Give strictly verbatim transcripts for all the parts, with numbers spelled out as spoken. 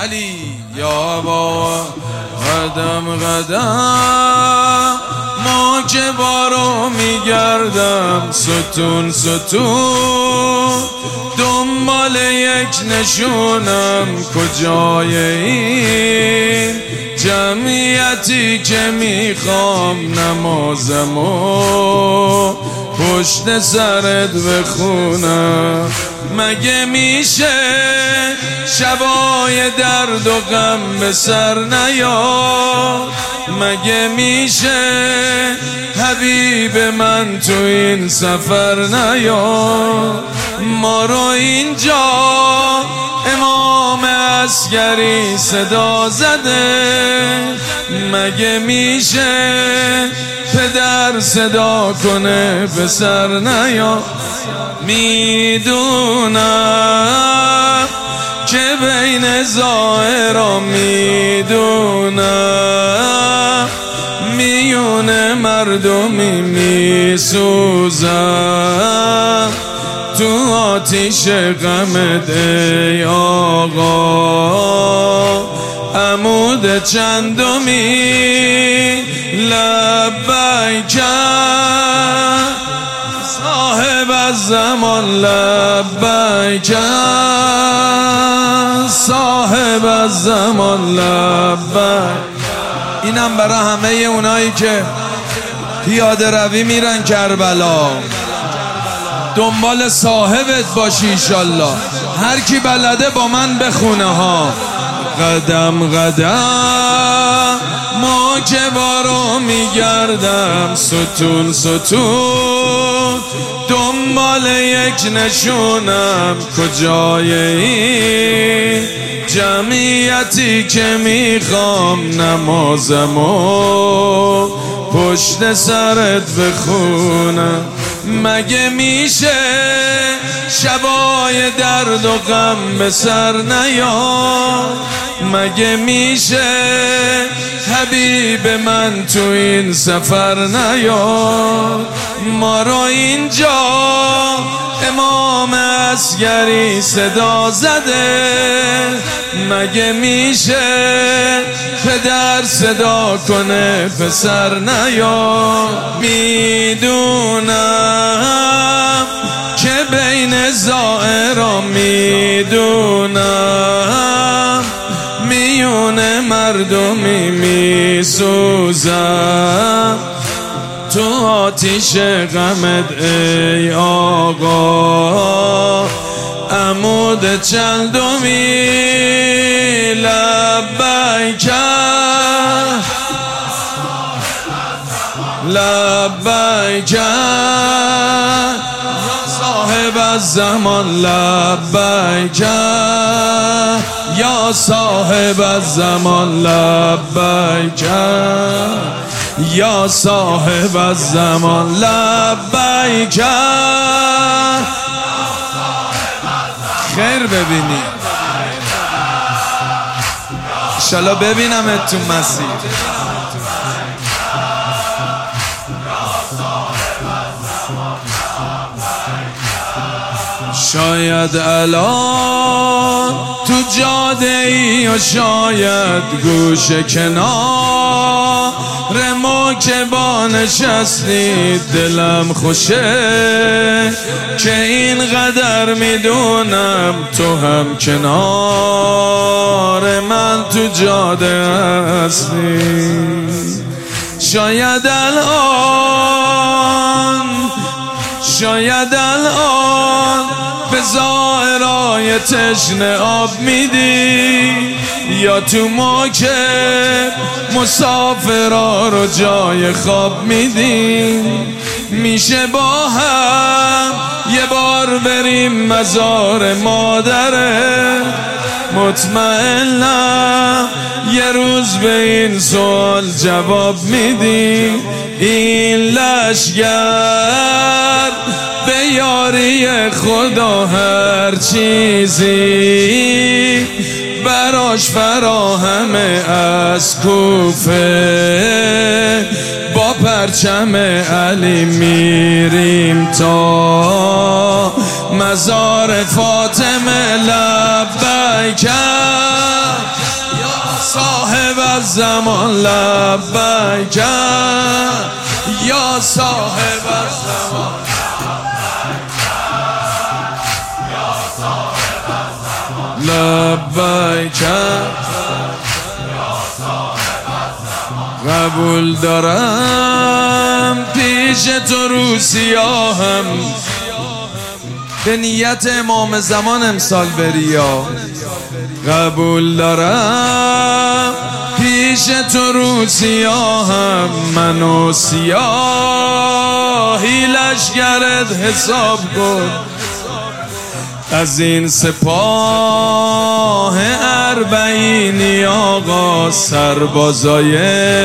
علی یا با قدم قدم ما که بارو میگردم ستون ستون دنبال یک نشونم کجای این جمعیتی که میخوام نمازمو پشت سرت بخونم. مگه میشه شبای درد و غم به سر نیاد؟ مگه میشه حبیب من تو این سفر نیاد؟ ما رو اینجا امام عسکری صدا زده، مگه میشه پدر صدا کنه پسر نیا؟ میدونم که بین ظاهرا میدونم میون مردمی میسوزم تو آتیش غمت ای آقا عمود چندمی لبیک صاحب الزمان لبیک صاحب الزمان لبیک. اینم برای همه اونایی که پیاده روی میرن کربلا، دنبال صاحبت باشی ایشالله. هر کی بلده با من بخونه ها. قدم قدم ما که بارو میگردم ستون ستون دنبال یک نشونم کجای این جمعیتی که میخوام نمازمو پشت سرت بخونم. مگه میشه شبای درد و غم به سر نیاد؟ مگه میشه حبیب من تو این سفر نیاد؟ ما رو اینجا امام عسکری صدا زده، مگه میشه پدر صدا کنه پسر نیاد؟ میدونم که بین زائرا میدونم میون مردمی میسوزم تو آتیش غمت ای آقا عمود چندمی لبیک لبیک صاحب الزمان لبیک یا صاحب الزمان لبیک یا صاحب الزمان لبیک. خیر ببینی انشالله ببینم تو مسیر. شاید الان تو جاده ای و شاید گوشه کنار ما که با نشستی دلم خوشه که اینقدر میدونم تو هم کنار من تو جاده هستی. شاید الان شاید الان به ظاهرای تشنه آب میدی یا تو موکب مسافرها رو جای خواب میدی. میشه با هم یه بار بریم مزار مادره؟ مطمئنم یه روز به این سوال جواب میدی. این لشگر به یاری خدا هر چیزی براش فراهمه از کوفه با پرچم علی میریم تا مزار فاطمه لبیک صاحب الزمان لبیک یا صاحب الزمان لبیک قبول دارم پیش تو رو سیاهم به نیت امام زمان امسال بریا قبول دارم پیش تو رو سیاهم منو سیاهی لشگرت حساب کن از این سپاه اربعینی آقا سربازای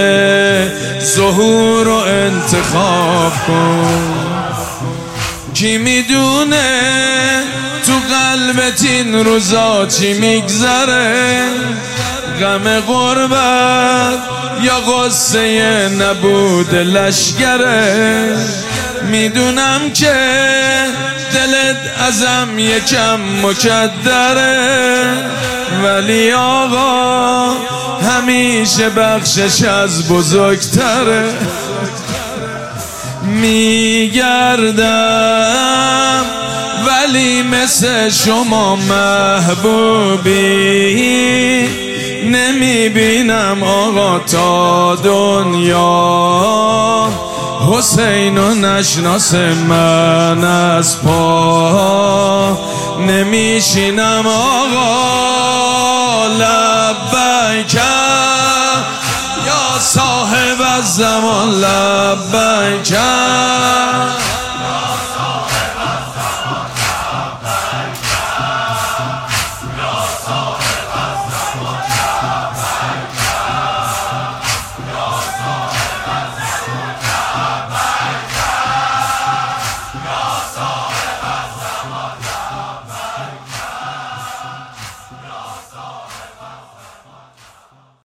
ظهور رو انتخاب کن کی میدونه تو قلبت این روزا چی میگذره غم غربت یا غصه نبود لشگره میدونم که دلت ازم یکم مکدره ولی آقا همیشه بخشش از بزرگتره میگردم ولی مثل شما محبوبی نمیبینم آقا تا دنیا حسین و نشناس من از پا نمیشینم آقا لبیک یا صاحب الزمان لبیک